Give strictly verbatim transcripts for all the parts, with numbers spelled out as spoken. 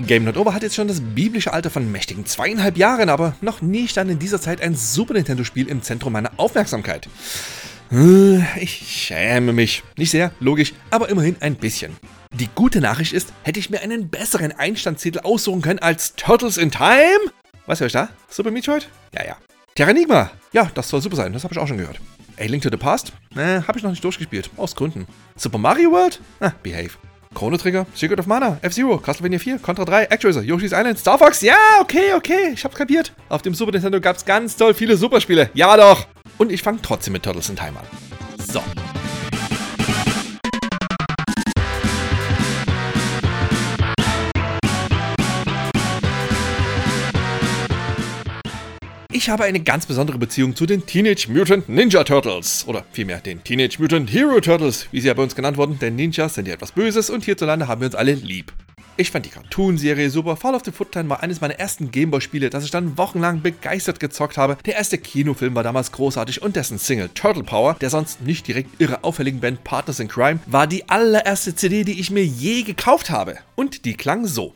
Game Not Over hat jetzt schon das biblische Alter von mächtigen zweieinhalb Jahren, aber noch nie stand in dieser Zeit ein Super Nintendo-Spiel im Zentrum meiner Aufmerksamkeit. Ich schäme mich. Nicht sehr, logisch, aber immerhin ein bisschen. Die gute Nachricht ist, hätte ich mir einen besseren Einstandstitel aussuchen können als Turtles in Time? Was höre ich da? Super Metroid? Ja, ja. Terranigma? Ja, das soll super sein, das habe ich auch schon gehört. A Link to the Past? Ne, habe ich noch nicht durchgespielt, aus Gründen. Super Mario World? Ah, behave. Chrono Trigger, Secret of Mana, F-Zero, Castlevania vier, Contra drei, Actraiser, Yoshi's Island, Star Fox? Ja, okay, okay, ich hab's kapiert. Auf dem Super Nintendo gab's ganz toll viele Superspiele. Ja doch. Und ich fange trotzdem mit Turtles in Time an. So. Ich habe eine ganz besondere Beziehung zu den Teenage Mutant Ninja Turtles. Oder vielmehr den Teenage Mutant Hero Turtles, wie sie ja bei uns genannt wurden, denn Ninjas sind ja etwas Böses und hierzulande haben wir uns alle lieb. Ich fand die Cartoon-Serie super. Fall of the Foot Clan war eines meiner ersten Gameboy-Spiele, das ich dann wochenlang begeistert gezockt habe. Der erste Kinofilm war damals großartig und dessen Single Turtle Power, der sonst nicht direkt irre auffälligen Band Partners in Crime, war die allererste C D, die ich mir je gekauft habe. Und die klang so.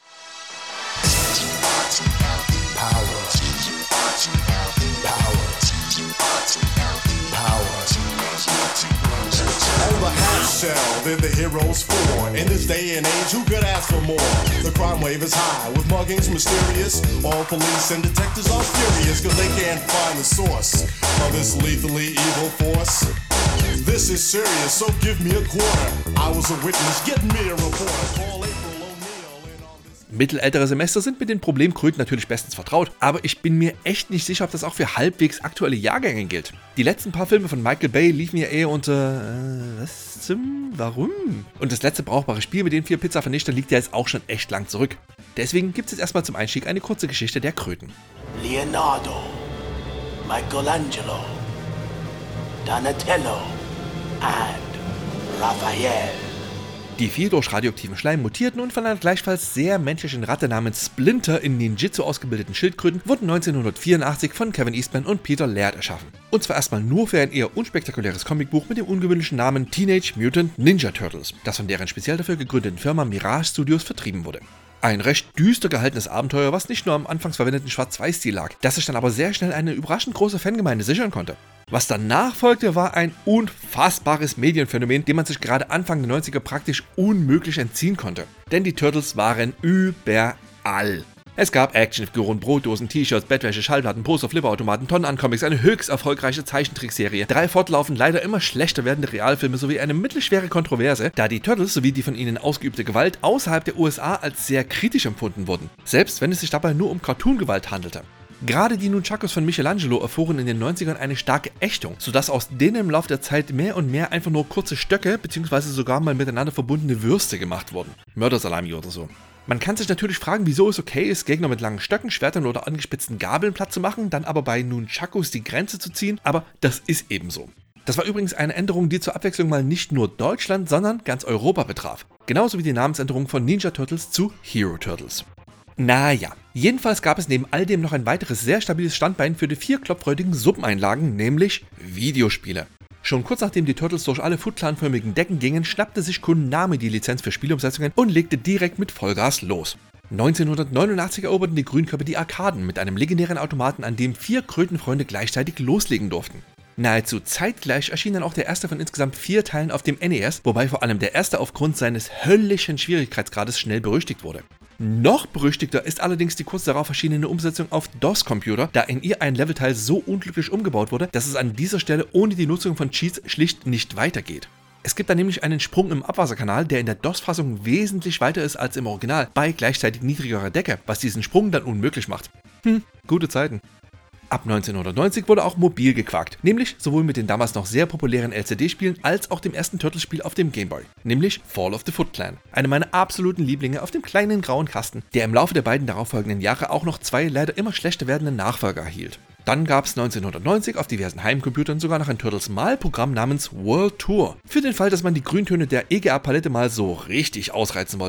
They're the heroes for. In this day and age, who could ask for more? The crime wave is high, with muggings mysterious. All police and detectives are furious, cause they can't find the source of this lethally evil force. This is serious, so give me a quarter. I was a witness, get me a reporter. Call April O'Neil in on this. Mittelältere Semester sind mit den Problemkröten natürlich bestens vertraut, aber ich bin mir echt nicht sicher, ob das auch für halbwegs aktuelle Jahrgänge gilt. Die letzten paar Filme von Michael Bay liefen ja eher unter... Äh, was zum... Warum? Und das letzte brauchbare Spiel mit den vier Pizza-Vernichtern liegt ja jetzt auch schon echt lang zurück. Deswegen gibt es jetzt erstmal zum Einstieg eine kurze Geschichte der Kröten. Leonardo, Michelangelo, Donatello and Raphael. Die vier durch radioaktiven Schleim mutierten und von einer gleichfalls sehr menschlichen Ratte namens Splinter in Ninjitsu ausgebildeten Schildkröten wurden neunzehnhundertvierundachtzig von Kevin Eastman und Peter Laird erschaffen. Und zwar erstmal nur für ein eher unspektakuläres Comicbuch mit dem ungewöhnlichen Namen Teenage Mutant Ninja Turtles, das von deren speziell dafür gegründeten Firma Mirage Studios vertrieben wurde. Ein recht düster gehaltenes Abenteuer, was nicht nur am anfangs verwendeten Schwarz-Weiß-Stil lag, das sich dann aber sehr schnell eine überraschend große Fangemeinde sichern konnte. Was danach folgte, war ein unfassbares Medienphänomen, dem man sich gerade Anfang der neunziger praktisch unmöglich entziehen konnte. Denn die Turtles waren überall. Es gab Actionfiguren, Brotdosen, T-Shirts, Bettwäsche, Schallplatten, Poster, Flipperautomaten, Tonnen an Comics, eine höchst erfolgreiche Zeichentrickserie, drei fortlaufend leider immer schlechter werdende Realfilme sowie eine mittelschwere Kontroverse, da die Turtles sowie die von ihnen ausgeübte Gewalt außerhalb der U S A als sehr kritisch empfunden wurden, selbst wenn es sich dabei nur um Cartoon-Gewalt handelte. Gerade die Nunchakos von Michelangelo erfuhren in den neunzigern eine starke Ächtung, sodass aus denen im Laufe der Zeit mehr und mehr einfach nur kurze Stöcke bzw. sogar mal miteinander verbundene Würste gemacht wurden. Mördersalami oder so. Man kann sich natürlich fragen, wieso es okay ist, Gegner mit langen Stöcken, Schwertern oder angespitzten Gabeln platt zu machen, dann aber bei Nunchakos die Grenze zu ziehen, aber das ist eben so. Das war übrigens eine Änderung, die zur Abwechslung mal nicht nur Deutschland, sondern ganz Europa betraf. Genauso wie die Namensänderung von Ninja Turtles zu Hero Turtles. Naja, jedenfalls gab es neben all dem noch ein weiteres sehr stabiles Standbein für die vier klopfreudigen Suppeneinlagen, nämlich Videospiele. Schon kurz nachdem die Turtles durch alle Foot Clan-förmigen Decken gingen, schnappte sich Konami die Lizenz für Spielumsetzungen und legte direkt mit Vollgas los. neunzehnhundertneunundachtzig eroberten die Grünköpfe die Arkaden mit einem legendären Automaten, an dem vier Krötenfreunde gleichzeitig loslegen durften. Nahezu zeitgleich erschien dann auch der erste von insgesamt vier Teilen auf dem N E S, wobei vor allem der erste aufgrund seines höllischen Schwierigkeitsgrades schnell berüchtigt wurde. Noch berüchtigter ist allerdings die kurz darauf erschienene Umsetzung auf DOS-Computer, da in ihr ein Levelteil so unglücklich umgebaut wurde, dass es an dieser Stelle ohne die Nutzung von Cheats schlicht nicht weitergeht. Es gibt da nämlich einen Sprung im Abwasserkanal, der in der DOS-Fassung wesentlich weiter ist als im Original, bei gleichzeitig niedrigerer Decke, was diesen Sprung dann unmöglich macht. Hm, gute Zeiten. Ab neunzehnhundertneunzig wurde auch mobil gequakt, nämlich sowohl mit den damals noch sehr populären L C D-Spielen als auch dem ersten Turtles-Spiel auf dem Gameboy, nämlich Fall of the Foot Clan, eine meiner absoluten Lieblinge auf dem kleinen grauen Kasten, der im Laufe der beiden darauffolgenden Jahre auch noch zwei leider immer schlechter werdende Nachfolger erhielt. Dann gab es neunzehnhundertneunzig auf diversen Heimcomputern sogar noch ein Turtles-Malprogramm namens World Tour, für den Fall, dass man die Grüntöne der E G A-Palette mal so richtig ausreizen wollte.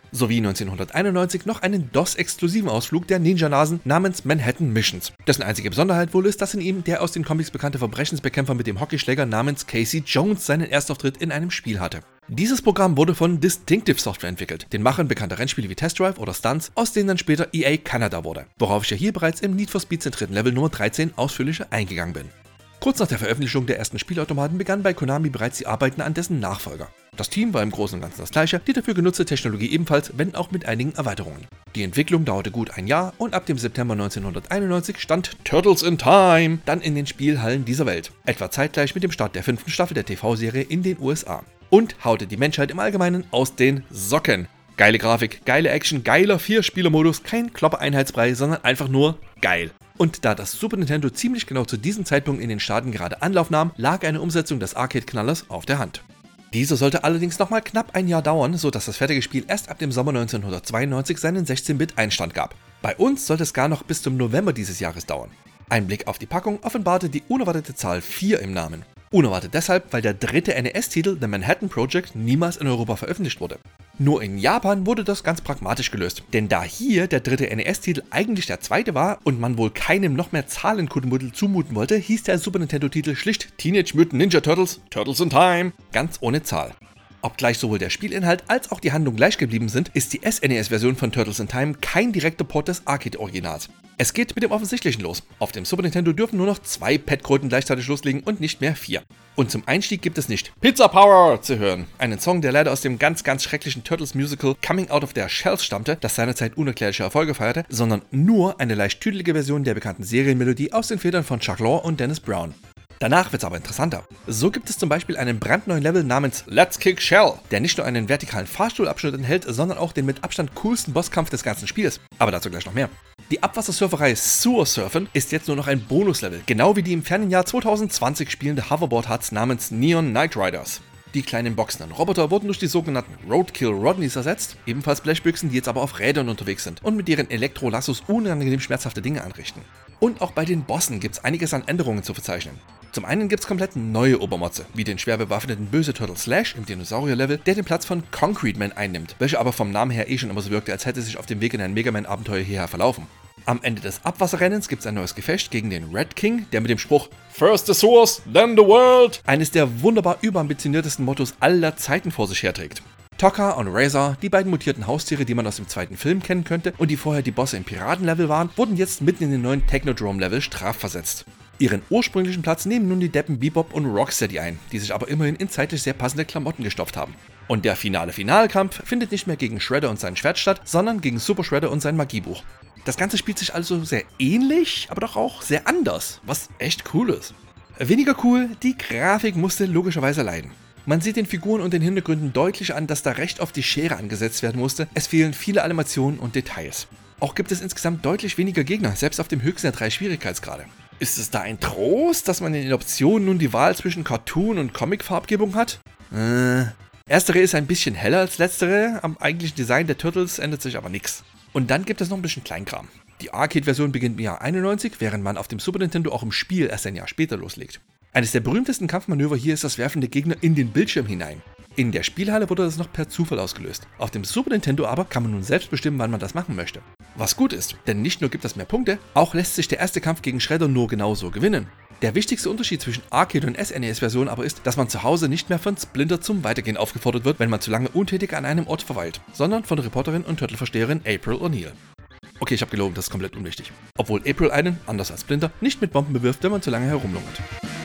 Sowie neunzehnhunderteinundneunzig noch einen DOS-exklusiven Ausflug der Ninja-Nasen namens Manhattan Missions. Dessen einzige Besonderheit wohl ist, dass in ihm der aus den Comics bekannte Verbrechensbekämpfer mit dem Hockeyschläger namens Casey Jones seinen Erstauftritt in einem Spiel hatte. Dieses Programm wurde von Distinctive Software entwickelt, den Machern bekannter Rennspiele wie Test Drive oder Stunts, aus denen dann später E A Canada wurde, worauf ich ja hier bereits im Need for Speed zentrierten Level Nummer dreizehn ausführlicher eingegangen bin. Kurz nach der Veröffentlichung der ersten Spielautomaten begann bei Konami bereits die Arbeiten an dessen Nachfolger. Das Team war im Großen und Ganzen das gleiche, die dafür genutzte Technologie ebenfalls, wenn auch mit einigen Erweiterungen. Die Entwicklung dauerte gut ein Jahr und ab dem September neunzehnhunderteinundneunzig stand Turtles in Time dann in den Spielhallen dieser Welt, etwa zeitgleich mit dem Start der fünften Staffel der T V-Serie in den U S A. Und haute die Menschheit im Allgemeinen aus den Socken. Geile Grafik, geile Action, geiler vier-Spieler-Modus, kein Klopper-Einheitsbrei, sondern einfach nur geil. Und da das Super Nintendo ziemlich genau zu diesem Zeitpunkt in den Staaten gerade Anlauf nahm, lag eine Umsetzung des Arcade-Knallers auf der Hand. Dieser sollte allerdings nochmal knapp ein Jahr dauern, sodass das fertige Spiel erst ab dem Sommer neunzehnhundertzweiundneunzig seinen sechzehn-Bit-Einstand gab. Bei uns sollte es gar noch bis zum November dieses Jahres dauern. Ein Blick auf die Packung offenbarte die unerwartete Zahl vier im Namen. Unerwartet deshalb, weil der dritte N E S-Titel The Manhattan Project niemals in Europa veröffentlicht wurde. Nur in Japan wurde das ganz pragmatisch gelöst, denn da hier der dritte N E S-Titel eigentlich der zweite war und man wohl keinem noch mehr Zahlenkuddelmuddel zumuten wollte, hieß der Super Nintendo-Titel schlicht Teenage Mutant Ninja Turtles, Turtles in Time, ganz ohne Zahl. Obgleich sowohl der Spielinhalt als auch die Handlung gleich geblieben sind, ist die S N E S-Version von Turtles in Time kein direkter Port des Arcade-Originals. Es geht mit dem Offensichtlichen los. Auf dem Super Nintendo dürfen nur noch zwei Petkröten gleichzeitig loslegen und nicht mehr vier. Und zum Einstieg gibt es nicht Pizza Power zu hören, einen Song, der leider aus dem ganz, ganz schrecklichen Turtles-Musical Coming Out of Their Shells stammte, das seinerzeit unerklärliche Erfolge feierte, sondern nur eine leicht tüdelige Version der bekannten Serienmelodie aus den Federn von Chuck Lorre und Dennis Brown. Danach wird's aber interessanter. So gibt es zum Beispiel einen brandneuen Level namens Let's Kick Shell, der nicht nur einen vertikalen Fahrstuhlabschnitt enthält, sondern auch den mit Abstand coolsten Bosskampf des ganzen Spiels. Aber dazu gleich noch mehr. Die Abwassersurferei Sewer Surfen ist jetzt nur noch ein Bonuslevel, genau wie die im fernen Jahr zweitausendzwanzig spielende Hoverboard-Huts namens Neon Knight Riders. Die kleinen boxenden Roboter wurden durch die sogenannten Roadkill Rodneys ersetzt, ebenfalls Blechbüchsen, die jetzt aber auf Rädern unterwegs sind und mit deren Elektrolassos unangenehm schmerzhafte Dinge anrichten. Und auch bei den Bossen gibt's einiges an Änderungen zu verzeichnen. Zum einen gibt's komplett neue Obermotze, wie den schwer bewaffneten Böse Turtle Slash im Dinosaurier-Level, der den Platz von Concrete Man einnimmt, welcher aber vom Namen her eh schon immer so wirkte, als hätte sich auf dem Weg in ein Mega Man-Abenteuer hierher verlaufen. Am Ende des Abwasserrennens gibt's ein neues Gefecht gegen den Red King, der mit dem Spruch First the Source, then the World eines der wunderbar überambitioniertesten Mottos aller Zeiten vor sich herträgt. Tokka und Razor, die beiden mutierten Haustiere, die man aus dem zweiten Film kennen könnte und die vorher die Bosse im Piratenlevel waren, wurden jetzt mitten in den neuen Technodrome-Level strafversetzt. Ihren ursprünglichen Platz nehmen nun die Deppen Bebop und Rocksteady ein, die sich aber immerhin in zeitlich sehr passende Klamotten gestopft haben. Und der finale Finalkampf findet nicht mehr gegen Shredder und sein Schwert statt, sondern gegen Super Shredder und sein Magiebuch. Das Ganze spielt sich also sehr ähnlich, aber doch auch sehr anders, was echt cool ist. Weniger cool, die Grafik musste logischerweise leiden. Man sieht den Figuren und den Hintergründen deutlich an, dass da recht auf die Schere angesetzt werden musste. Es fehlen viele Animationen und Details. Auch gibt es insgesamt deutlich weniger Gegner, selbst auf dem höchsten der drei Schwierigkeitsgrade. Ist es da ein Trost, dass man in den Optionen nun die Wahl zwischen Cartoon- und Comic-Farbgebung hat? Äh, erstere ist ein bisschen heller als letztere, am eigentlichen Design der Turtles ändert sich aber nichts. Und dann gibt es noch ein bisschen Kleinkram. Die Arcade-Version beginnt im Jahr einundneunzig, während man auf dem Super Nintendo auch im Spiel erst ein Jahr später loslegt. Eines der berühmtesten Kampfmanöver hier ist das Werfen der Gegner in den Bildschirm hinein. In der Spielhalle wurde das noch per Zufall ausgelöst. Auf dem Super Nintendo aber kann man nun selbst bestimmen, wann man das machen möchte. Was gut ist, denn nicht nur gibt das mehr Punkte, auch lässt sich der erste Kampf gegen Shredder nur genauso gewinnen. Der wichtigste Unterschied zwischen Arcade- und S N E S-Version aber ist, dass man zu Hause nicht mehr von Splinter zum Weitergehen aufgefordert wird, wenn man zu lange untätig an einem Ort verweilt, sondern von Reporterin und Turtle-Versteherin April O'Neil. Okay, ich habe gelogen, das ist komplett unwichtig. Obwohl April einen, anders als Splinter, nicht mit Bomben bewirft, wenn man zu lange herumlungert.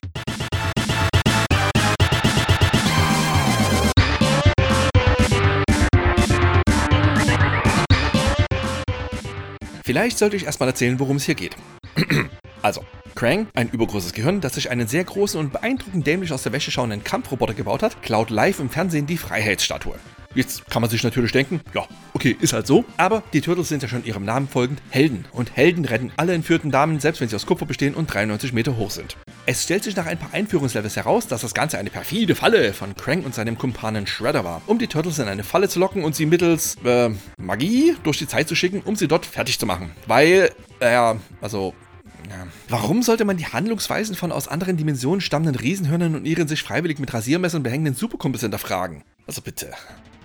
Vielleicht sollte ich erstmal erzählen, worum es hier geht. Also, Krang, ein übergroßes Gehirn, das sich einen sehr großen und beeindruckend dämlich aus der Wäsche schauenden Kampfroboter gebaut hat, klaut live im Fernsehen die Freiheitsstatue. Jetzt kann man sich natürlich denken, ja, okay, ist halt so, aber die Turtles sind ja schon ihrem Namen folgend Helden und Helden retten alle entführten Damen, selbst wenn sie aus Kupfer bestehen und dreiundneunzig Meter hoch sind. Es stellt sich nach ein paar Einführungslevels heraus, dass das Ganze eine perfide Falle von Krang und seinem Kumpanen Shredder war, um die Turtles in eine Falle zu locken und sie mittels, äh, Magie durch die Zeit zu schicken, um sie dort fertig zu machen. Weil, äh, also... Ja. Warum sollte man die Handlungsweisen von aus anderen Dimensionen stammenden Riesenhörnern und ihren sich freiwillig mit Rasiermessern behängenden Superkumpels hinterfragen? Also bitte.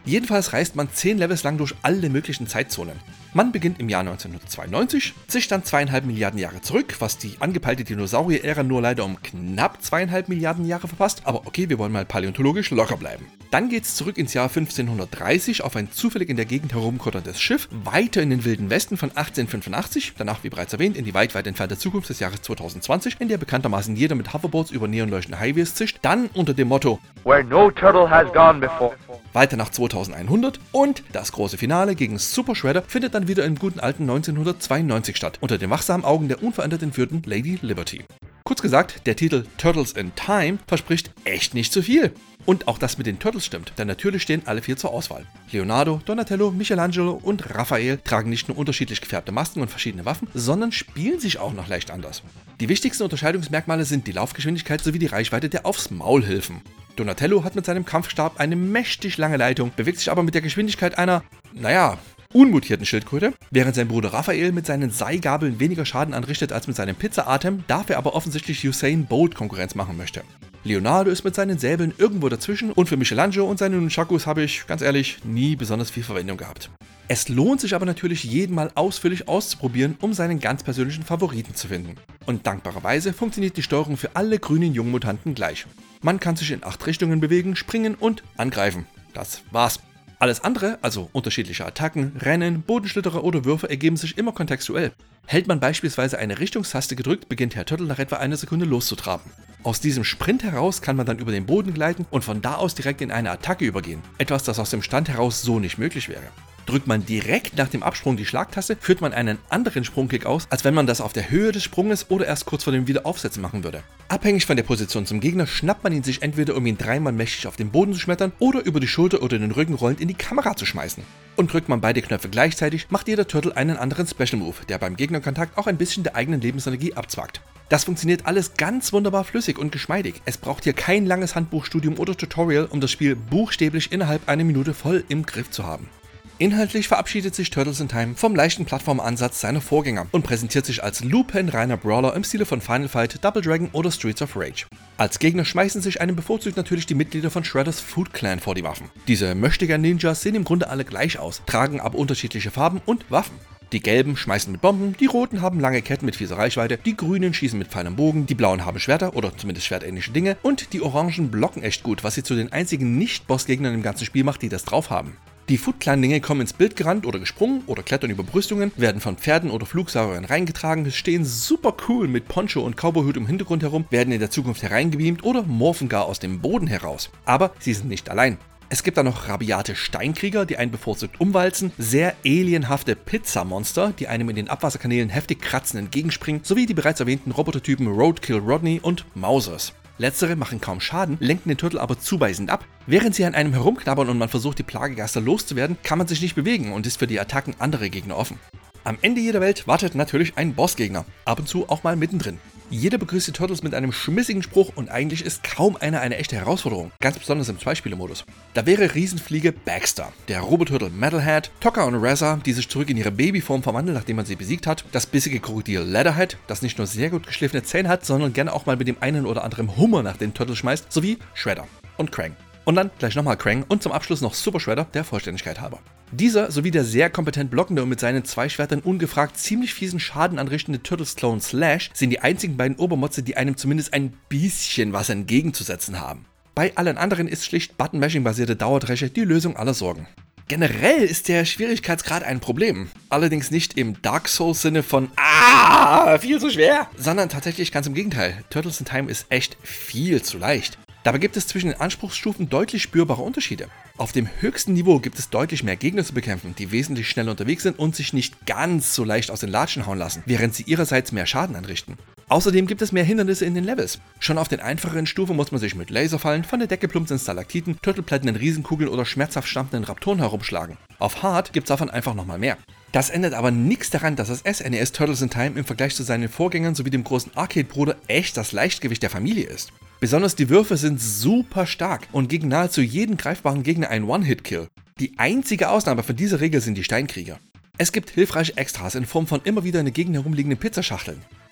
Jedenfalls reist man zehn Levels lang durch alle möglichen Zeitzonen. Man beginnt im Jahr neunzehnhundertzweiundneunzig, sich dann zweieinhalb Milliarden Jahre zurück, was die angepeilte Dinosaurier-Ära nur leider um knapp zweieinhalb Milliarden Jahre verpasst, aber okay, wir wollen mal paläontologisch locker bleiben. Dann geht's zurück ins Jahr fünfzehnhundertdreißig auf ein zufällig in der Gegend herumkutterndes Schiff, weiter in den wilden Westen von achtzehnhundertfünfundachtzig, danach wie bereits erwähnt in die weit weit entfernte Zukunft des Jahres zweitausendzwanzig, in der bekanntermaßen jeder mit Hoverboards über neonleuchtende Highways zischt, dann unter dem Motto Where no turtle has gone before. Weiter nach zweitausendeinhundert und das große Finale gegen Super Shredder findet dann wieder im guten alten neunzehnhundertzweiundneunzig statt, unter den wachsamen Augen der unverändert entführten Lady Liberty. Kurz gesagt, der Titel Turtles in Time verspricht echt nicht zu viel. Und auch das mit den Turtles stimmt, denn natürlich stehen alle vier zur Auswahl. Leonardo, Donatello, Michelangelo und Raphael tragen nicht nur unterschiedlich gefärbte Masken und verschiedene Waffen, sondern spielen sich auch noch leicht anders. Die wichtigsten Unterscheidungsmerkmale sind die Laufgeschwindigkeit sowie die Reichweite der Aufs-Maul-Hilfen. Donatello hat mit seinem Kampfstab eine mächtig lange Leitung, bewegt sich aber mit der Geschwindigkeit einer, naja, unmutierten Schildkröte, während sein Bruder Raphael mit seinen Seigabeln weniger Schaden anrichtet als mit seinem Pizzaatem, dafür aber offensichtlich Usain Bolt Konkurrenz machen möchte. Leonardo ist mit seinen Säbeln irgendwo dazwischen und für Michelangelo und seine Nunchakus habe ich, ganz ehrlich, nie besonders viel Verwendung gehabt. Es lohnt sich aber natürlich, jeden Mal ausführlich auszuprobieren, um seinen ganz persönlichen Favoriten zu finden. Und dankbarerweise funktioniert die Steuerung für alle grünen Jungmutanten gleich. Man kann sich in acht Richtungen bewegen, springen und angreifen. Das war's. Alles andere, also unterschiedliche Attacken, Rennen, Bodenschlitterer oder Würfe, ergeben sich immer kontextuell. Hält man beispielsweise eine Richtungstaste gedrückt, beginnt Herr Turtle nach etwa einer Sekunde loszutraben. Aus diesem Sprint heraus kann man dann über den Boden gleiten und von da aus direkt in eine Attacke übergehen. Etwas, das aus dem Stand heraus so nicht möglich wäre. Drückt man direkt nach dem Absprung die Schlagtaste, führt man einen anderen Sprungkick aus, als wenn man das auf der Höhe des Sprunges oder erst kurz vor dem Wiederaufsetzen machen würde. Abhängig von der Position zum Gegner schnappt man ihn sich entweder, um ihn dreimal mächtig auf den Boden zu schmettern oder über die Schulter oder den Rücken rollend in die Kamera zu schmeißen. Und drückt man beide Knöpfe gleichzeitig, macht jeder Turtle einen anderen Special Move, der beim Gegnerkontakt auch ein bisschen der eigenen Lebensenergie abzwackt. Das funktioniert alles ganz wunderbar flüssig und geschmeidig. Es braucht hier kein langes Handbuchstudium oder Tutorial, um das Spiel buchstäblich innerhalb einer Minute voll im Griff zu haben. Inhaltlich verabschiedet sich Turtles in Time vom leichten Plattformansatz seiner Vorgänger und präsentiert sich als lupenreiner Brawler im Stile von Final Fight, Double Dragon oder Streets of Rage. Als Gegner schmeißen sich einem bevorzugt natürlich die Mitglieder von Shredders Foot Clan vor die Waffen. Diese Möchtegern-Ninjas sehen im Grunde alle gleich aus, tragen aber unterschiedliche Farben und Waffen. Die Gelben schmeißen mit Bomben, die Roten haben lange Ketten mit fieser Reichweite, die Grünen schießen mit feinem Bogen, die Blauen haben Schwerter oder zumindest schwertähnliche Dinge und die Orangen blocken echt gut, was sie zu den einzigen Nicht-Boss-Gegnern im ganzen Spiel macht, die das drauf haben. Die Foot-Clan-Dinge kommen ins Bild gerannt oder gesprungen oder klettern über Brüstungen, werden von Pferden oder Flugsauriern reingetragen, stehen super cool mit Poncho und Cowboyhut im Hintergrund herum, werden in der Zukunft hereingebeamt oder morphen gar aus dem Boden heraus. Aber sie sind nicht allein. Es gibt da noch rabiate Steinkrieger, die einen bevorzugt umwalzen, sehr alienhafte Pizzamonster, die einem in den Abwasserkanälen heftig kratzen entgegenspringen, sowie die bereits erwähnten Robotertypen Roadkill Rodney und Mausers. Letztere machen kaum Schaden, lenken den Turtle aber zubeißend ab. Während sie an einem herumknabbern und man versucht, die Plagegeister loszuwerden, kann man sich nicht bewegen und ist für die Attacken anderer Gegner offen. Am Ende jeder Welt wartet natürlich ein Bossgegner, ab und zu auch mal mittendrin. Jeder begrüßt die Turtles mit einem schmissigen Spruch und eigentlich ist kaum einer eine echte Herausforderung, ganz besonders im Zwei-Spieler-Modus. Da wäre Riesenfliege Baxter, der Roboturtle Metalhead, Tokka und Razza, die sich zurück in ihre Babyform verwandeln, nachdem man sie besiegt hat, das bissige Krokodil Leatherhead, das nicht nur sehr gut geschliffene Zähne hat, sondern gerne auch mal mit dem einen oder anderen Hummer nach den Turtles schmeißt, sowie Shredder und Krang. Und dann gleich nochmal Krang und zum Abschluss noch Super Shredder, der Vollständigkeit halber. Dieser sowie der sehr kompetent blockende und mit seinen zwei Schwertern ungefragt ziemlich fiesen Schaden anrichtende Turtles-Clone Slash sind die einzigen beiden Obermotze, die einem zumindest ein bisschen was entgegenzusetzen haben. Bei allen anderen ist schlicht Button-Mashing-basierte Dauerdresche die Lösung aller Sorgen. Generell ist der Schwierigkeitsgrad ein Problem. Allerdings nicht im Dark Souls-Sinne von ah, viel zu schwer, sondern tatsächlich ganz im Gegenteil. Turtles in Time ist echt viel zu leicht. Dabei gibt es zwischen den Anspruchsstufen deutlich spürbare Unterschiede. Auf dem höchsten Niveau gibt es deutlich mehr Gegner zu bekämpfen, die wesentlich schneller unterwegs sind und sich nicht ganz so leicht aus den Latschen hauen lassen, während sie ihrerseits mehr Schaden anrichten. Außerdem gibt es mehr Hindernisse in den Levels. Schon auf den einfacheren Stufen muss man sich mit Laserfallen, von der Decke plumpsenden Stalaktiten, turtelplättenden Riesenkugeln oder schmerzhaft stampfenden Raptoren herumschlagen. Auf Hard gibt es davon einfach nochmal mehr. Das ändert aber nichts daran, dass das S N E S Turtles in Time im Vergleich zu seinen Vorgängern sowie dem großen Arcade-Bruder echt das Leichtgewicht der Familie ist. Besonders die Würfe sind super stark und gegen nahezu jeden greifbaren Gegner ein One-Hit-Kill. Die einzige Ausnahme von dieser Regel sind die Steinkrieger. Es gibt hilfreiche Extras in Form von immer wieder in der Gegend herumliegenden Pizzaschachteln.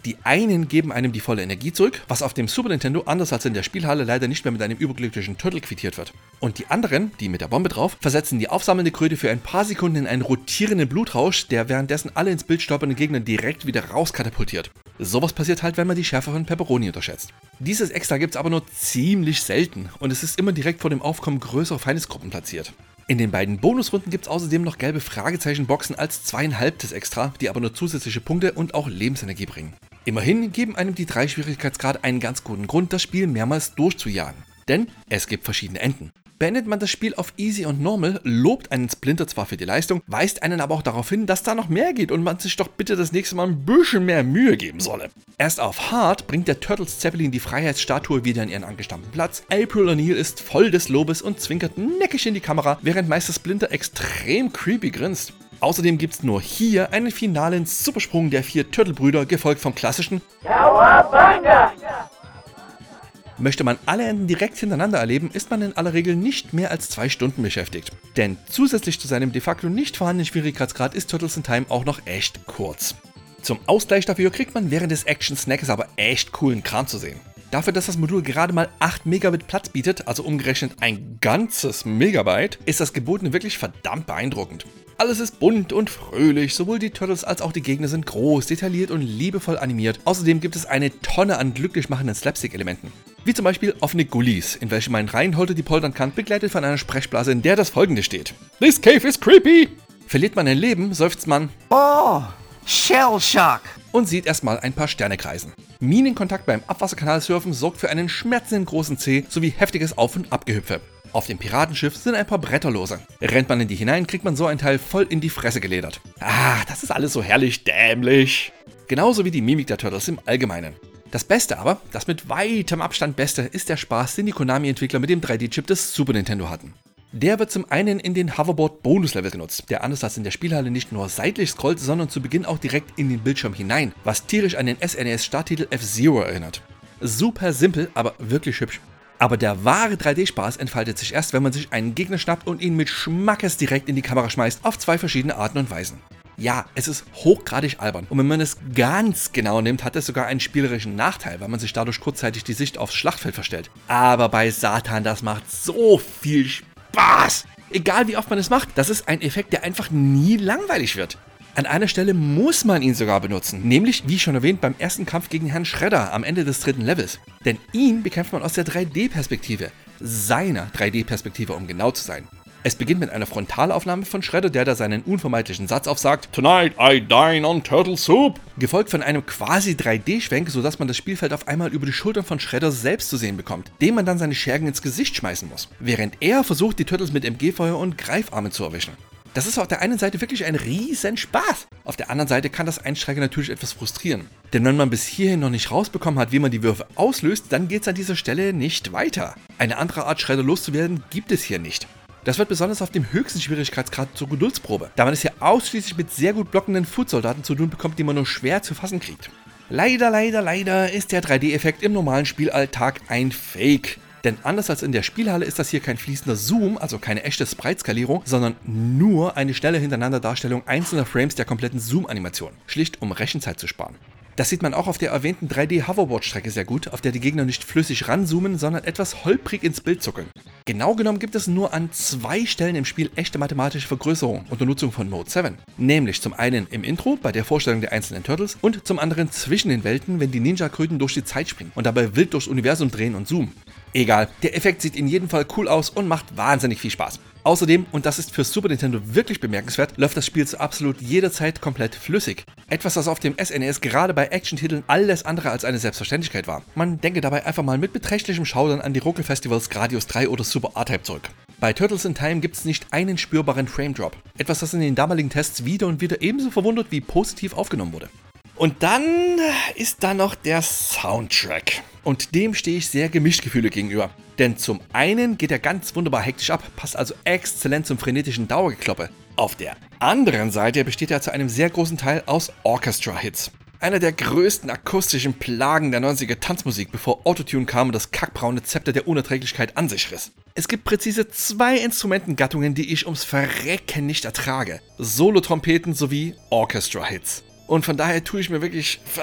Die einen geben einem die volle Energie zurück, was auf dem Super Nintendo anders als in der Spielhalle leider nicht mehr mit einem überglücklichen Turtle quittiert wird. Und die anderen, die mit der Bombe drauf, versetzen die aufsammelnde Kröte für ein paar Sekunden in einen rotierenden Blutrausch, der währenddessen alle ins Bild stolpernden Gegner direkt wieder rauskatapultiert. Sowas passiert halt, wenn man die Schärfe von Pepperoni unterschätzt. Dieses Extra gibt's aber nur ziemlich selten und es ist immer direkt vor dem Aufkommen größerer Feindesgruppen platziert. In den beiden Bonusrunden gibt es außerdem noch gelbe Fragezeichenboxen als zweieinhalbtes Extra, die aber nur zusätzliche Punkte und auch Lebensenergie bringen. Immerhin geben einem die drei Schwierigkeitsgrade einen ganz guten Grund, das Spiel mehrmals durchzujagen. Denn es gibt verschiedene Enden. Beendet man das Spiel auf Easy und Normal, lobt einen Splinter zwar für die Leistung, weist einen aber auch darauf hin, dass da noch mehr geht und man sich doch bitte das nächste Mal ein bisschen mehr Mühe geben solle. Erst auf Hard bringt der Turtles Zeppelin die Freiheitsstatue wieder in ihren angestammten Platz, April O'Neil ist voll des Lobes und zwinkert neckig in die Kamera, während Meister Splinter extrem creepy grinst. Außerdem gibt's nur hier einen finalen Supersprung der vier Turtle-Brüder, gefolgt vom klassischen Cowabunga! Möchte man alle Enden direkt hintereinander erleben, ist man in aller Regel nicht mehr als zwei Stunden beschäftigt. Denn zusätzlich zu seinem de facto nicht vorhandenen Schwierigkeitsgrad ist Turtles in Time auch noch echt kurz. Zum Ausgleich dafür kriegt man während des Action-Snacks aber echt coolen Kram zu sehen. Dafür, dass das Modul gerade mal acht Megabit Platz bietet, also umgerechnet ein ganzes Megabyte, ist das Gebotene wirklich verdammt beeindruckend. Alles ist bunt und fröhlich, sowohl die Turtles als auch die Gegner sind groß, detailliert und liebevoll animiert. Außerdem gibt es eine Tonne an glücklich machenden Slapstick-Elementen. Wie zum Beispiel offene Gullis, in welche man reinholte die poltern kann, begleitet von einer Sprechblase, in der das folgende steht: This cave is creepy! Verliert man ein Leben, seufzt man Oh, Shell Shock! Und sieht erstmal ein paar Sterne kreisen. Minenkontakt beim Abwasserkanalsurfen sorgt für einen schmerzenden großen Zeh sowie heftiges Auf- und Abgehüpfe. Auf dem Piratenschiff sind ein paar Bretter lose. Rennt man in die hinein, kriegt man so ein Teil voll in die Fresse geledert. Ah, das ist alles so herrlich dämlich. Genauso wie die Mimik der Turtles im Allgemeinen. Das Beste aber, das mit weitem Abstand Beste, ist der Spaß, den die Konami-Entwickler mit dem drei D-Chip des Super Nintendo hatten. Der wird zum einen in den Hoverboard-Bonus-Level genutzt, der anders als in der Spielhalle nicht nur seitlich scrollt, sondern zu Beginn auch direkt in den Bildschirm hinein, was tierisch an den S N E S-Starttitel F-Zero erinnert. Super simpel, aber wirklich hübsch. Aber der wahre drei D-Spaß entfaltet sich erst, wenn man sich einen Gegner schnappt und ihn mit Schmackes direkt in die Kamera schmeißt, auf zwei verschiedene Arten und Weisen. Ja, es ist hochgradig albern und wenn man es ganz genau nimmt, hat es sogar einen spielerischen Nachteil, weil man sich dadurch kurzzeitig die Sicht aufs Schlachtfeld verstellt. Aber bei Satan, das macht so viel Spaß! Egal wie oft man es macht, das ist ein Effekt, der einfach nie langweilig wird. An einer Stelle muss man ihn sogar benutzen, nämlich, wie schon erwähnt, beim ersten Kampf gegen Herrn Shredder am Ende des dritten Levels. Denn ihn bekämpft man aus der drei D-Perspektive, seiner drei D-Perspektive, um genau zu sein. Es beginnt mit einer Frontalaufnahme von Shredder, der da seinen unvermeidlichen Satz aufsagt: Tonight I dine on turtle soup! Gefolgt von einem quasi drei D-Schwenk, sodass man das Spielfeld auf einmal über die Schultern von Shredder selbst zu sehen bekommt, dem man dann seine Schergen ins Gesicht schmeißen muss, während er versucht, die Turtles mit M G-Feuer und Greifarmen zu erwischen. Das ist auf der einen Seite wirklich ein riesen Spaß. Auf der anderen Seite kann das Einsteiger natürlich etwas frustrieren. Denn wenn man bis hierhin noch nicht rausbekommen hat, wie man die Würfe auslöst, dann geht es an dieser Stelle nicht weiter. Eine andere Art, Shredder loszuwerden, gibt es hier nicht. Das wird besonders auf dem höchsten Schwierigkeitsgrad zur Geduldsprobe, da man es hier ausschließlich mit sehr gut blockenden Footsoldaten zu tun bekommt, die man nur schwer zu fassen kriegt. Leider, leider, leider ist der drei D-Effekt im normalen Spielalltag ein Fake. Denn anders als in der Spielhalle ist das hier kein fließender Zoom, also keine echte Sprite-Skalierung, sondern nur eine schnelle Hintereinanderdarstellung einzelner Frames der kompletten Zoom-Animation, schlicht um Rechenzeit zu sparen. Das sieht man auch auf der erwähnten drei D-Hoverboard-Strecke sehr gut, auf der die Gegner nicht flüssig ranzoomen, sondern etwas holprig ins Bild zuckeln. Genau genommen gibt es nur an zwei Stellen im Spiel echte mathematische Vergrößerung unter Nutzung von Mode sieben. Nämlich zum einen im Intro, bei der Vorstellung der einzelnen Turtles, und zum anderen zwischen den Welten, wenn die Ninja-Kröten durch die Zeit springen und dabei wild durchs Universum drehen und zoomen. Egal, der Effekt sieht in jedem Fall cool aus und macht wahnsinnig viel Spaß. Außerdem, und das ist für Super Nintendo wirklich bemerkenswert, läuft das Spiel zu absolut jeder Zeit komplett flüssig. Etwas, das auf dem S N E S gerade bei Action-Titeln alles andere als eine Selbstverständlichkeit war. Man denke dabei einfach mal mit beträchtlichem Schaudern an die Ruckel-Festivals Gradius drei oder Super R-Type zurück. Bei Turtles in Time gibt es nicht einen spürbaren Frame-Drop. Etwas, das in den damaligen Tests wieder und wieder ebenso verwundert wie positiv aufgenommen wurde. Und dann ist da noch der Soundtrack. Und dem stehe ich sehr gemischt Gefühle gegenüber. Denn zum einen geht er ganz wunderbar hektisch ab, passt also exzellent zum frenetischen Dauergekloppe. Auf der anderen Seite besteht er zu einem sehr großen Teil aus Orchestra-Hits. Einer der größten akustischen Plagen der neunziger Tanzmusik, bevor Autotune kam und das kackbraune Zepter der Unerträglichkeit an sich riss. Es gibt präzise zwei Instrumentengattungen, die ich ums Verrecken nicht ertrage. Solo-Trompeten sowie Orchestra-Hits. Und von daher tue ich mir wirklich verdammt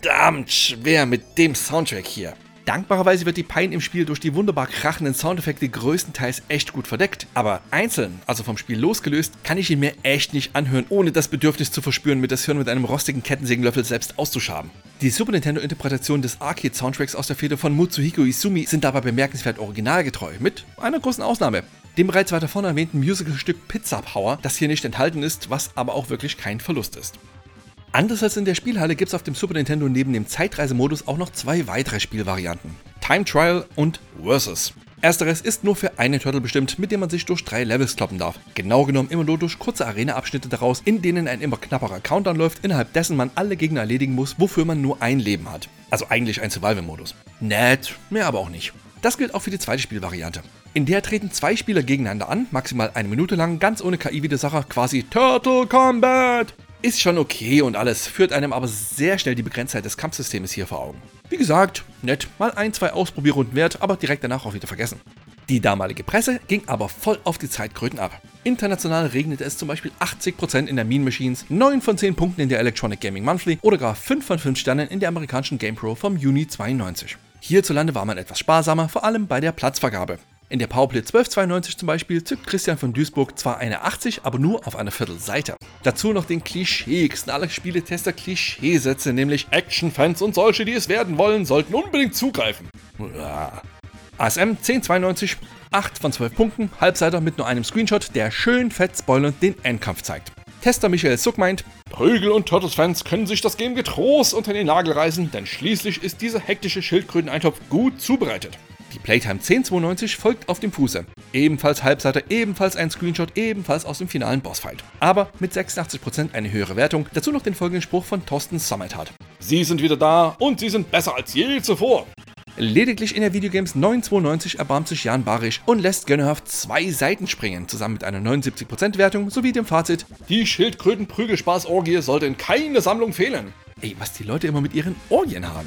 verdammt schwer mit dem Soundtrack hier. Dankbarerweise wird die Pein im Spiel durch die wunderbar krachenden Soundeffekte größtenteils echt gut verdeckt, aber einzeln, also vom Spiel losgelöst, kann ich ihn mir echt nicht anhören, ohne das Bedürfnis zu verspüren, mir das Hirn mit einem rostigen Kettensägenlöffel selbst auszuschaben. Die Super Nintendo-Interpretation des Arcade-Soundtracks aus der Feder von Mutsuhiko Izumi sind dabei bemerkenswert originalgetreu, mit einer großen Ausnahme. Dem bereits weiter vorne erwähnten Musical-Stück Pizza Power, das hier nicht enthalten ist, was aber auch wirklich kein Verlust ist. Anders als in der Spielhalle gibt es auf dem Super Nintendo neben dem Zeitreisemodus auch noch zwei weitere Spielvarianten: Time Trial und Versus. Ersteres ist nur für einen Turtle bestimmt, mit dem man sich durch drei Levels kloppen darf. Genau genommen immer nur durch kurze Arena-Abschnitte daraus, in denen ein immer knapperer Countdown läuft, innerhalb dessen man alle Gegner erledigen muss, wofür man nur ein Leben hat. Also eigentlich ein Survival-Modus. Nett, mehr aber auch nicht. Das gilt auch für die zweite Spielvariante. In der treten zwei Spieler gegeneinander an, maximal eine Minute lang, ganz ohne K I-Widersacher, quasi Turtle Combat. Ist schon okay und alles, führt einem aber sehr schnell die Begrenztheit des Kampfsystems hier vor Augen. Wie gesagt, nett, mal ein, zwei Ausprobierrunden wert, aber direkt danach auch wieder vergessen. Die damalige Presse ging aber voll auf die Zeitkröten ab. International regnete es zum Beispiel achtzig Prozent in der Mean Machines, neun von zehn Punkten in der Electronic Gaming Monthly oder gar fünf von fünf Sternen in der amerikanischen GamePro vom Juni zweiundneunzig. Hierzulande war man etwas sparsamer, vor allem bei der Platzvergabe. In der Powerplay zwölf zweiundneunzig zum Beispiel zückt Christian von Duisburg zwar eine achtzig, aber nur auf einer Viertelseite. Dazu noch den klischeeigsten aller Spieletester Klischeesätze, nämlich Action-Fans und solche, die es werden wollen, sollten unbedingt zugreifen. A S M zehn zweiundneunzig, acht von zwölf Punkten, Halbseiter mit nur einem Screenshot, der schön fett spoilernd den Endkampf zeigt. Tester Michael Suck meint, Prügel- und Turtles-Fans können sich das Game getrost unter den Nagel reißen, denn schließlich ist dieser hektische Schildkröteneintopf gut zubereitet. Die Playtime zehn zweiundneunzig folgt auf dem Fuße. Ebenfalls Halbseiter, ebenfalls ein Screenshot, ebenfalls aus dem finalen Bossfight. Aber mit sechsundachtzig Prozent eine höhere Wertung, dazu noch den folgenden Spruch von Thorsten Sommerthat. Sie sind wieder da und sie sind besser als je zuvor. Lediglich in der Videogames neun zweiundneunzig erbarmt sich Jan Barisch und lässt gönnerhaft zwei Seiten springen, zusammen mit einer neunundsiebzig Prozent Wertung sowie dem Fazit: Die Schildkröten-Prügelspaß-Orgie sollte in keiner Sammlung fehlen. Ey, was die Leute immer mit ihren Orgien haben.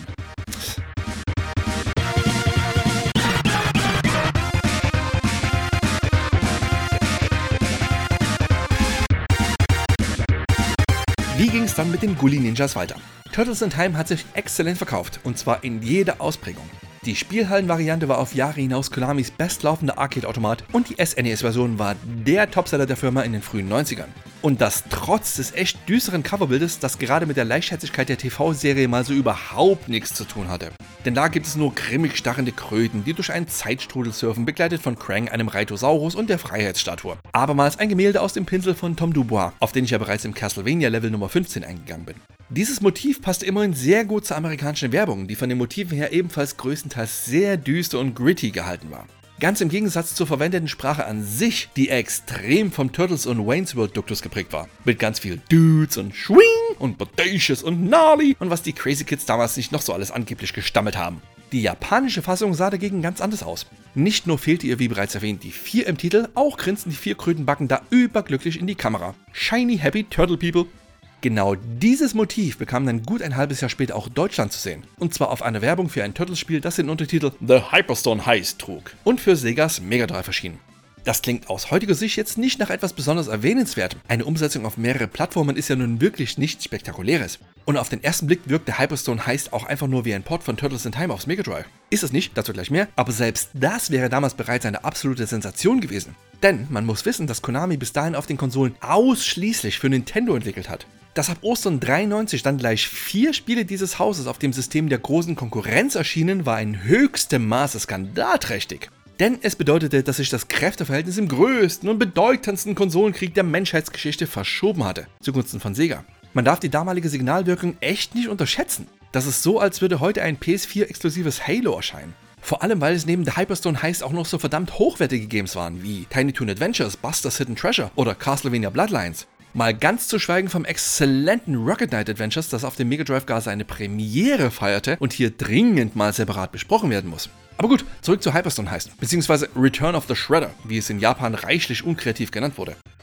Wie ging es dann mit den Gully Ninjas weiter? Turtles in Time hat sich exzellent verkauft, und zwar in jeder Ausprägung. Die Spielhallen-Variante war auf Jahre hinaus Konamis bestlaufender Arcade-Automat und die S N E S-Version war der Topseller der Firma in den frühen neunzigern. Und das trotz des echt düsteren Coverbildes, das gerade mit der Leichtherzigkeit der T V-Serie mal so überhaupt nichts zu tun hatte. Denn da gibt es nur grimmig starrende Kröten, die durch einen Zeitstrudel surfen, begleitet von Krang, einem Raitosaurus und der Freiheitsstatue. Abermals ein Gemälde aus dem Pinsel von Tom Dubois, auf den ich ja bereits im Castlevania-Level Nummer fünfzehn eingegangen bin. Dieses Motiv passt immerhin sehr gut zur amerikanischen Werbung, die von den Motiven her ebenfalls größtenteils sehr düster und gritty gehalten war. Ganz im Gegensatz zur verwendeten Sprache an sich, die extrem vom Turtles und Wayne's World Duktus geprägt war. Mit ganz viel Dudes und Schwing und Bodacious und Gnarly und was die Crazy Kids damals nicht noch so alles angeblich gestammelt haben. Die japanische Fassung sah dagegen ganz anders aus. Nicht nur fehlte ihr, wie bereits erwähnt, die vier im Titel, auch grinsten die vier Krötenbacken da überglücklich in die Kamera. Shiny Happy Turtle People. Genau dieses Motiv bekam dann gut ein halbes Jahr später auch Deutschland zu sehen. Und zwar auf einer Werbung für ein Turtles-Spiel, das den Untertitel The Hyperstone Heist trug und für Segas Mega Drive erschien. Das klingt aus heutiger Sicht jetzt nicht nach etwas besonders Erwähnenswertem. Eine Umsetzung auf mehrere Plattformen ist ja nun wirklich nichts Spektakuläres. Und auf den ersten Blick wirkt der Hyperstone Heist auch einfach nur wie ein Port von Turtles in Time aufs Mega Drive. Ist es nicht, dazu gleich mehr, aber selbst das wäre damals bereits eine absolute Sensation gewesen. Denn man muss wissen, dass Konami bis dahin auf den Konsolen ausschließlich für Nintendo entwickelt hat. Dass ab Ostern dreiundneunzig dann gleich vier Spiele dieses Hauses auf dem System der großen Konkurrenz erschienen, war in höchstem Maße skandalträchtig. Denn es bedeutete, dass sich das Kräfteverhältnis im größten und bedeutendsten Konsolenkrieg der Menschheitsgeschichte verschoben hatte, zugunsten von Sega. Man darf die damalige Signalwirkung echt nicht unterschätzen. Das ist so, als würde heute ein P S vier-exklusives Halo erscheinen. Vor allem, weil es neben The Hyperstone Heist auch noch so verdammt hochwertige Games waren, wie Tiny Toon Adventures, Buster's Hidden Treasure oder Castlevania Bloodlines. Mal ganz zu schweigen vom exzellenten Rocket Knight Adventures, das auf dem Mega Drive gar seine Premiere feierte und hier dringend mal separat besprochen werden muss. Aber gut, zurück zu Hyperstone Heist, beziehungsweise Return of the Shredder, wie es in Japan reichlich unkreativ genannt wurde.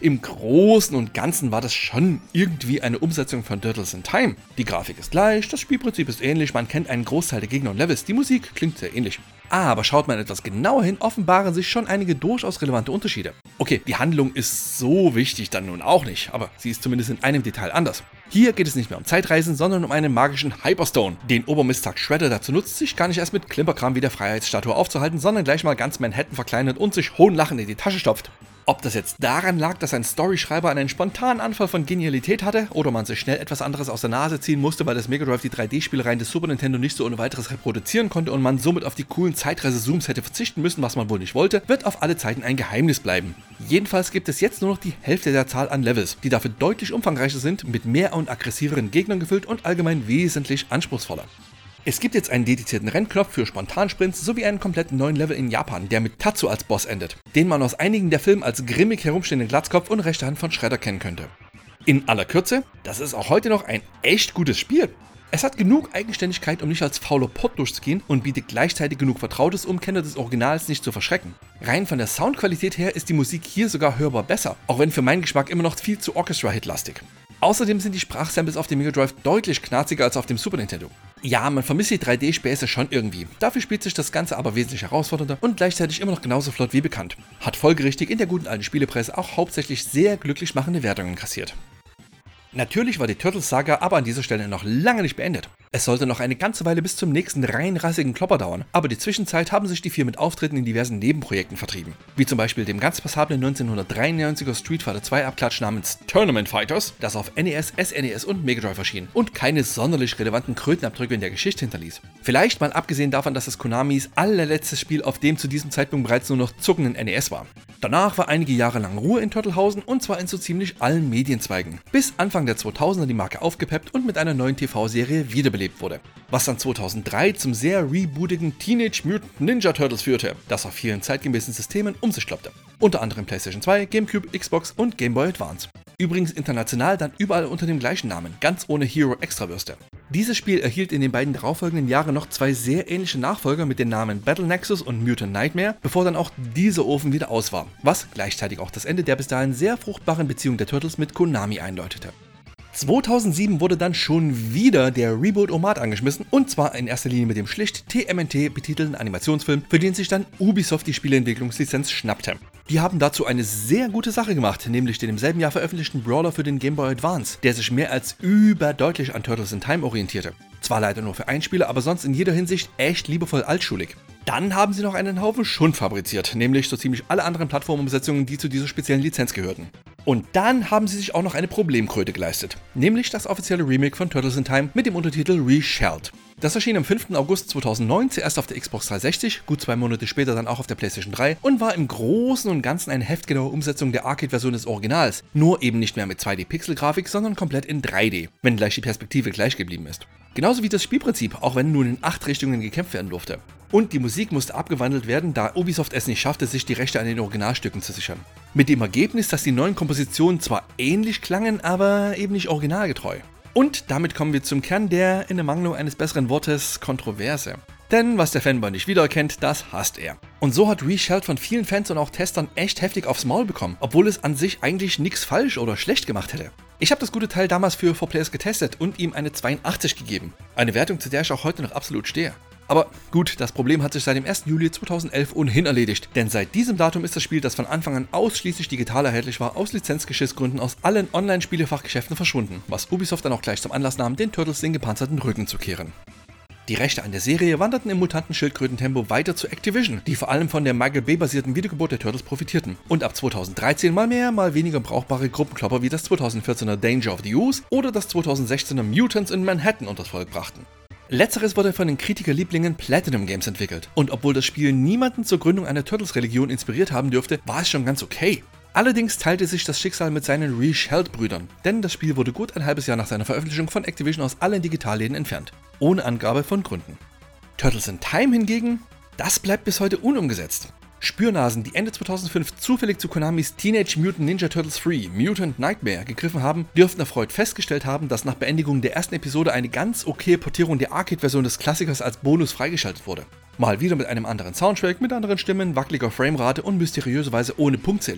Im Großen und Ganzen war das schon irgendwie eine Umsetzung von Turtles in Time. Die Grafik ist gleich, das Spielprinzip ist ähnlich, man kennt einen Großteil der Gegner und Levels, die Musik klingt sehr ähnlich. Aber schaut man etwas genauer hin, offenbaren sich schon einige durchaus relevante Unterschiede. Okay, die Handlung ist so wichtig dann nun auch nicht, aber sie ist zumindest in einem Detail anders. Hier geht es nicht mehr um Zeitreisen, sondern um einen magischen Hyperstone, den Obermistag Shredder dazu nutzt, sich gar nicht erst mit Klimperkram wie der Freiheitsstatue aufzuhalten, sondern gleich mal ganz Manhattan verkleinert und sich hohnlachend in die Tasche stopft. Ob das jetzt daran lag, dass ein Storyschreiber einen spontanen Anfall von Genialität hatte oder man sich schnell etwas anderes aus der Nase ziehen musste, weil das Mega Drive die drei D-Spielereien des Super Nintendo nicht so ohne weiteres reproduzieren konnte und man somit auf die coolen Zeitreise-Zooms hätte verzichten müssen, was man wohl nicht wollte, wird auf alle Zeiten ein Geheimnis bleiben. Jedenfalls gibt es jetzt nur noch die Hälfte der Zahl an Levels, die dafür deutlich umfangreicher sind, mit mehr und aggressiveren Gegnern gefüllt und allgemein wesentlich anspruchsvoller. Es gibt jetzt einen dedizierten Rennknopf für Spontansprints sowie einen kompletten neuen Level in Japan, der mit Tatsu als Boss endet, den man aus einigen der Filme als grimmig herumstehenden Glatzkopf und rechte Hand von Shredder kennen könnte. In aller Kürze, das ist auch heute noch ein echt gutes Spiel. Es hat genug Eigenständigkeit, um nicht als fauler Port durchzugehen und bietet gleichzeitig genug Vertrautes, um Kenner des Originals nicht zu verschrecken. Rein von der Soundqualität her ist die Musik hier sogar hörbar besser, auch wenn für meinen Geschmack immer noch viel zu Orchestra-Hit-lastig. Außerdem sind die Sprachsamples auf dem Mega Drive deutlich knarziger als auf dem Super Nintendo. Ja, man vermisst die drei D-Späße schon irgendwie. Dafür spielt sich das Ganze aber wesentlich herausfordernder und gleichzeitig immer noch genauso flott wie bekannt. Hat folgerichtig in der guten alten Spielepresse auch hauptsächlich sehr glücklich machende Wertungen kassiert. Natürlich war die Turtles-Saga aber an dieser Stelle noch lange nicht beendet. Es sollte noch eine ganze Weile bis zum nächsten reinrassigen Klopper dauern, aber die Zwischenzeit haben sich die vier mit Auftritten in diversen Nebenprojekten vertrieben. Wie zum Beispiel dem ganz passablen neunzehnhundertdreiundneunziger Street Fighter zwei Abklatsch namens Tournament Fighters, das auf N E S, S N E S und Mega Drive erschien und keine sonderlich relevanten Krötenabdrücke in der Geschichte hinterließ. Vielleicht mal abgesehen davon, dass es Konamis allerletztes Spiel auf dem zu diesem Zeitpunkt bereits nur noch zuckenden N E S war. Danach war einige Jahre lang Ruhe in Turtlehausen und zwar in so ziemlich allen Medienzweigen, bis Anfang der zweitausender die Marke aufgepeppt und mit einer neuen T V-Serie wiederbelebt wurde. Was dann zweitausenddrei zum sehr rebootigen Teenage Mutant Ninja Turtles führte, das auf vielen zeitgemäßen Systemen um sich kloppte. Unter anderem PlayStation zwei, GameCube, Xbox und Game Boy Advance. Übrigens international dann überall unter dem gleichen Namen, ganz ohne Hero-Extrawürste. Dieses Spiel erhielt in den beiden darauffolgenden Jahren noch zwei sehr ähnliche Nachfolger mit den Namen Battle Nexus und Mutant Nightmare, bevor dann auch dieser Ofen wieder aus war, was gleichzeitig auch das Ende der bis dahin sehr fruchtbaren Beziehung der Turtles mit Konami einläutete. zweitausendsieben wurde dann schon wieder der Reboot-Omat angeschmissen und zwar in erster Linie mit dem schlicht T M N T betitelten Animationsfilm, für den sich dann Ubisoft die Spieleentwicklungslizenz schnappte. Die haben dazu eine sehr gute Sache gemacht, nämlich den im selben Jahr veröffentlichten Brawler für den Game Boy Advance, der sich mehr als überdeutlich an Turtles in Time orientierte. Zwar leider nur für einen Spieler, aber sonst in jeder Hinsicht echt liebevoll altschulig. Dann haben sie noch einen Haufen Schund fabriziert, nämlich so ziemlich alle anderen Plattformumsetzungen, die zu dieser speziellen Lizenz gehörten. Und dann haben sie sich auch noch eine Problemkröte geleistet, nämlich das offizielle Remake von Turtles in Time mit dem Untertitel Reshelled. Das erschien am fünften August zweitausendneun zuerst auf der Xbox dreihundertsechzig, gut zwei Monate später dann auch auf der PlayStation drei und war im Großen und Ganzen eine heftgenaue Umsetzung der Arcade-Version des Originals, nur eben nicht mehr mit zwei D-Pixel-Grafik, sondern komplett in drei D, wenn gleich die Perspektive gleich geblieben ist. Genauso wie das Spielprinzip, auch wenn nun in acht Richtungen gekämpft werden durfte. Und die Musik musste abgewandelt werden, da Ubisoft es nicht schaffte, sich die Rechte an den Originalstücken zu sichern. Mit dem Ergebnis, dass die neuen Kompositionen zwar ähnlich klangen, aber eben nicht originalgetreu. Und damit kommen wir zum Kern der, in Ermangelung eines besseren Wortes, Kontroverse. Denn was der Fanboy nicht wiedererkennt, das hasst er. Und so hat Reshelled von vielen Fans und auch Testern echt heftig aufs Maul bekommen, obwohl es an sich eigentlich nichts falsch oder schlecht gemacht hätte. Ich habe das gute Teil damals für vier Players getestet und ihm eine zweiundachtzig gegeben. Eine Wertung, zu der ich auch heute noch absolut stehe. Aber gut, das Problem hat sich seit dem ersten Juli zweitausendelf ohnehin erledigt, denn seit diesem Datum ist das Spiel, das von Anfang an ausschließlich digital erhältlich war, aus Lizenzgeschissgründen aus allen Online-Spielefachgeschäften verschwunden, was Ubisoft dann auch gleich zum Anlass nahm, den Turtles den gepanzerten Rücken zu kehren. Die Rechte an der Serie wanderten im mutanten Schildkrötentempo weiter zu Activision, die vor allem von der Michael Bay-basierten Wiedergeburt der Turtles profitierten und ab zweitausenddreizehn mal mehr, mal weniger brauchbare Gruppenklopper wie das zweitausendvierzehner Danger of the Use oder das zweitausendsechzehner Mutants in Manhattan unters Volk brachten. Letzteres wurde von den Kritikerlieblingen Platinum Games entwickelt und obwohl das Spiel niemanden zur Gründung einer Turtles-Religion inspiriert haben dürfte, war es schon ganz okay. Allerdings teilte sich das Schicksal mit seinen Reshelled-Brüdern, denn das Spiel wurde gut ein halbes Jahr nach seiner Veröffentlichung von Activision aus allen Digitalläden entfernt, ohne Angabe von Gründen. Turtles in Time hingegen, das bleibt bis heute unumgesetzt. Spürnasen, die Ende zweitausendfünf zufällig zu Konamis Teenage Mutant Ninja Turtles drei Mutant Nightmare gegriffen haben, dürften erfreut festgestellt haben, dass nach Beendigung der ersten Episode eine ganz okaye Portierung der Arcade-Version des Klassikers als Bonus freigeschaltet wurde. Mal wieder mit einem anderen Soundtrack, mit anderen Stimmen, wackeliger Framerate und mysteriöserweise ohne Punktzählung.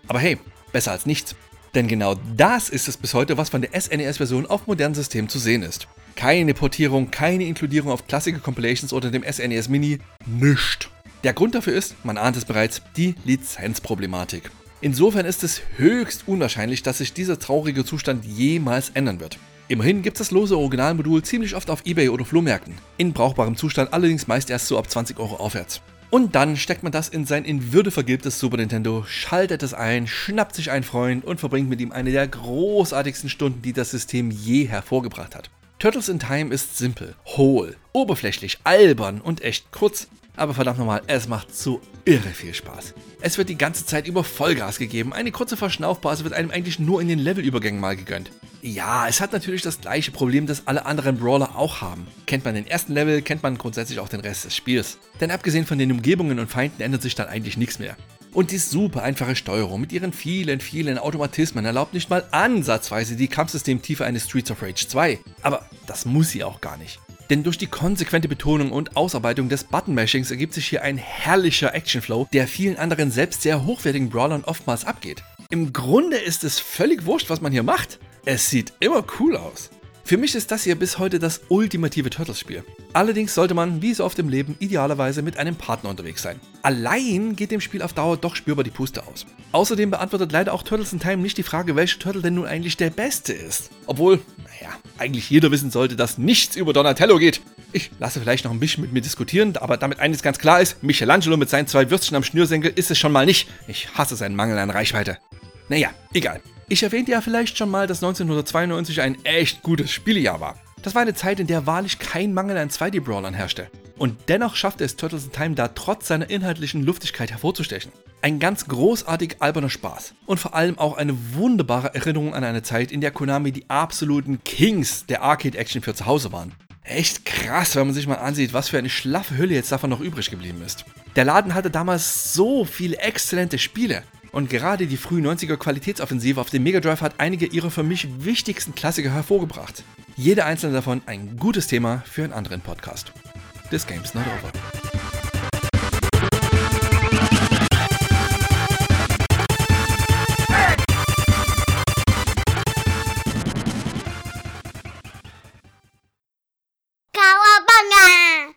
Aber hey, besser als nichts. Denn genau das ist es bis heute, was von der S N E S-Version auf modernen Systemen zu sehen ist. Keine Portierung, keine Inkludierung auf klassische Compilations oder dem S N E S Mini, nischt. Der Grund dafür ist, man ahnt es bereits, die Lizenzproblematik. Insofern ist es höchst unwahrscheinlich, dass sich dieser traurige Zustand jemals ändern wird. Immerhin gibt es das lose Originalmodul ziemlich oft auf eBay oder Flohmärkten, in brauchbarem Zustand allerdings meist erst so ab zwanzig Euro aufwärts. Und dann steckt man das in sein in Würde vergilbtes Super Nintendo, schaltet es ein, schnappt sich einen Freund und verbringt mit ihm eine der großartigsten Stunden, die das System je hervorgebracht hat. Turtles in Time ist simpel, hohl, oberflächlich, albern und echt kurz, aber verdammt nochmal, es macht so irre viel Spaß. Es wird die ganze Zeit über Vollgas gegeben, eine kurze Verschnaufpause wird einem eigentlich nur in den Levelübergängen mal gegönnt. Ja, es hat natürlich das gleiche Problem, das alle anderen Brawler auch haben. Kennt man den ersten Level, kennt man grundsätzlich auch den Rest des Spiels. Denn abgesehen von den Umgebungen und Feinden ändert sich dann eigentlich nichts mehr. Und die super einfache Steuerung mit ihren vielen, vielen Automatismen erlaubt nicht mal ansatzweise die Kampfsystemtiefe eines Streets of Rage zwei. Aber das muss sie auch gar nicht. Denn durch die konsequente Betonung und Ausarbeitung des Button-Mashings ergibt sich hier ein herrlicher Actionflow, der vielen anderen selbst sehr hochwertigen Brawlern oftmals abgeht. Im Grunde ist es völlig wurscht, was man hier macht. Es sieht immer cool aus. Für mich ist das hier bis heute das ultimative Turtles-Spiel. Allerdings sollte man, wie so oft im Leben, idealerweise mit einem Partner unterwegs sein. Allein geht dem Spiel auf Dauer doch spürbar die Puste aus. Außerdem beantwortet leider auch Turtles in Time nicht die Frage, welcher Turtle denn nun eigentlich der beste ist. Obwohl, naja, eigentlich jeder wissen sollte, dass nichts über Donatello geht. Ich lasse vielleicht noch ein bisschen mit mir diskutieren, aber damit eines ganz klar ist, Michelangelo mit seinen zwei Würstchen am Schnürsenkel ist es schon mal nicht. Ich hasse seinen Mangel an Reichweite. Naja, egal. Ich erwähnte ja vielleicht schon mal, dass neunzehnhundertzweiundneunzig ein echt gutes Spielejahr war. Das war eine Zeit, in der wahrlich kein Mangel an zwei D-Brawlern herrschte. Und dennoch schaffte es Turtles in Time da trotz seiner inhaltlichen Luftigkeit hervorzustechen. Ein ganz großartig alberner Spaß. Und vor allem auch eine wunderbare Erinnerung an eine Zeit, in der Konami die absoluten Kings der Arcade-Action für zu Hause waren. Echt krass, wenn man sich mal ansieht, was für eine schlaffe Hülle jetzt davon noch übrig geblieben ist. Der Laden hatte damals so viele exzellente Spiele. Und gerade die frühen neunziger Qualitätsoffensive auf dem Mega Drive hat einige ihrer für mich wichtigsten Klassiker hervorgebracht. Jeder einzelne davon ein gutes Thema für einen anderen Podcast. This game's not over.